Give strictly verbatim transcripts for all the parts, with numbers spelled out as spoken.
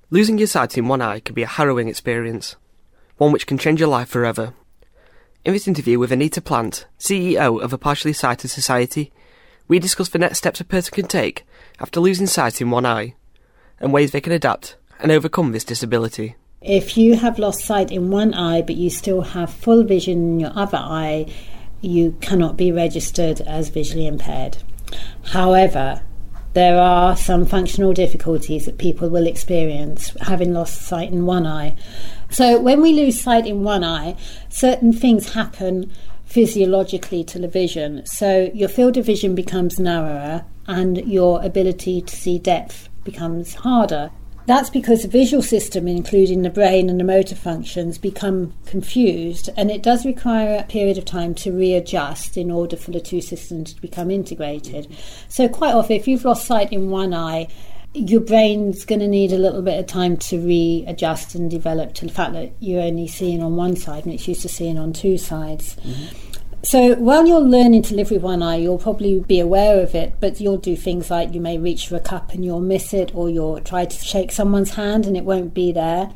Losing your sight in one eye can be a harrowing experience, one which can change your life forever. In this interview with Anita Plant, C E O of a Partially Sighted Society, we discuss the next steps a person can take after losing sight in one eye, and ways they can adapt and overcome this disability. If you have lost sight in one eye but you still have full vision in your other eye, you cannot be registered as visually impaired. However, there are some functional difficulties that people will experience having lost sight in one eye. So when we lose sight in one eye, certain things happen physiologically to the vision. So your field of vision becomes narrower and your ability to see depth becomes harder. That's because the visual system, including the brain and the motor functions, become confused, and it does require a period of time to readjust in order for the two systems to become integrated. So quite often, if you've lost sight in one eye, your brain's going to need a little bit of time to readjust and develop to the fact that you're only seeing on one side and it's used to seeing on two sides. Mm-hmm. So while you're learning to live with one eye, you'll probably be aware of it, but you'll do things like you may reach for a cup and you'll miss it, or you'll try to shake someone's hand and it won't be there.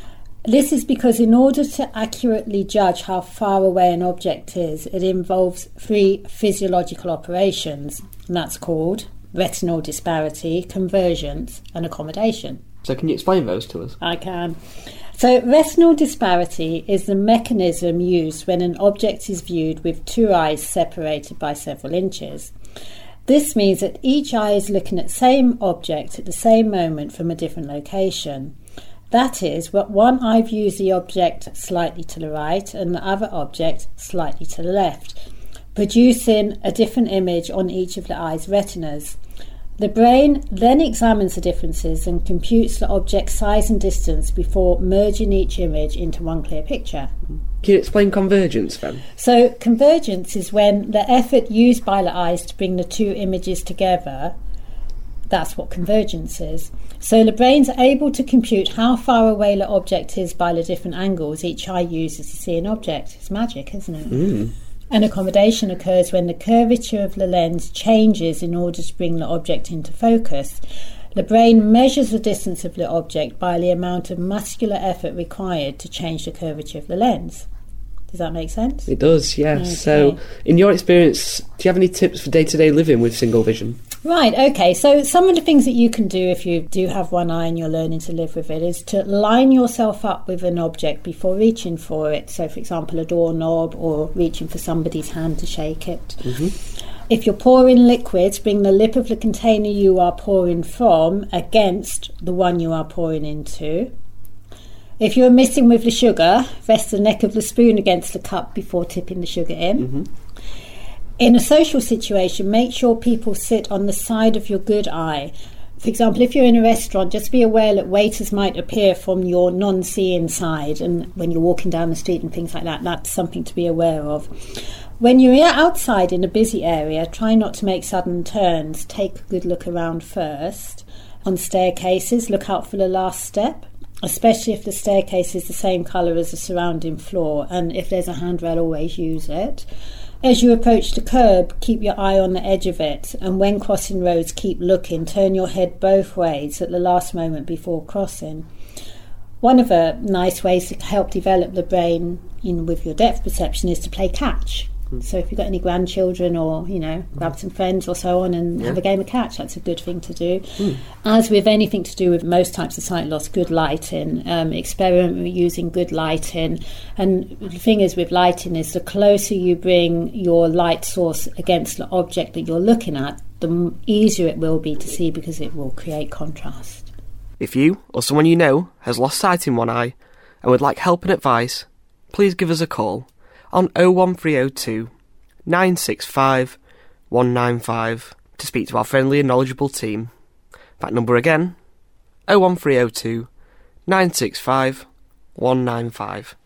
This is because in order to accurately judge how far away an object is, it involves three physiological operations, and that's called retinal disparity, convergence, and accommodation. So can you explain those to us? I can. So retinal disparity is the mechanism used when an object is viewed with two eyes separated by several inches. This means that each eye is looking at the same object at the same moment from a different location. That is, one eye views the object slightly to the right and the other object slightly to the left, producing a different image on each of the eye's retinas. The brain then examines the differences and computes the object's size and distance before merging each image into one clear picture. Can you explain convergence then? So convergence is when the effort used by the eyes to bring the two images together, that's what convergence is. So the brain's able to compute how far away the object is by the different angles each eye uses to see an object. It's magic, isn't it? Mm. An accommodation occurs when the curvature of the lens changes in order to bring the object into focus. The brain measures the distance of the object by the amount of muscular effort required to change the curvature of the lens. Does that make sense? It does, yes. Okay. So, in your experience, do you have any tips for day-to-day living with single vision? Right, okay. So some of the things that you can do if you do have one eye and you're learning to live with it is to line yourself up with an object before reaching for it. So, for example, a doorknob or reaching for somebody's hand to shake it. Mm-hmm. If you're pouring liquids, bring the lip of the container you are pouring from against the one you are pouring into. If you're messing with the sugar, rest the neck of the spoon against the cup before tipping the sugar in. Mm-hmm. In a social situation, make sure people sit on the side of your good eye. For example, if you're in a restaurant, just be aware that waiters might appear from your non-seeing side, and when you're walking down the street and things like that, that's something to be aware of. When you're outside in a busy area, try not to make sudden turns. Take a good look around first. On staircases, look out for the last step, especially if the staircase is the same colour as the surrounding floor, and if there's a handrail, always use it. As you approach the curb, keep your eye on the edge of it, and when crossing roads, keep looking. Turn your head both ways at the last moment before crossing. One of the nice ways to help develop the brain in, with your depth perception is to play catch. So if you've got any grandchildren, or, you know, grab some friends or so on and yeah. have a game of catch, that's a good thing to do. Mm. As with anything to do with most types of sight loss, good lighting, um, experiment with using good lighting. And the thing is with lighting is the closer you bring your light source against the object that you're looking at, the easier it will be to see, because it will create contrast. If you or someone you know has lost sight in one eye and would like help and advice, please give us a call on oh one three oh two, nine six five, one nine five to speak to our friendly and knowledgeable team. That number again, oh one three oh two, nine six five, one nine five.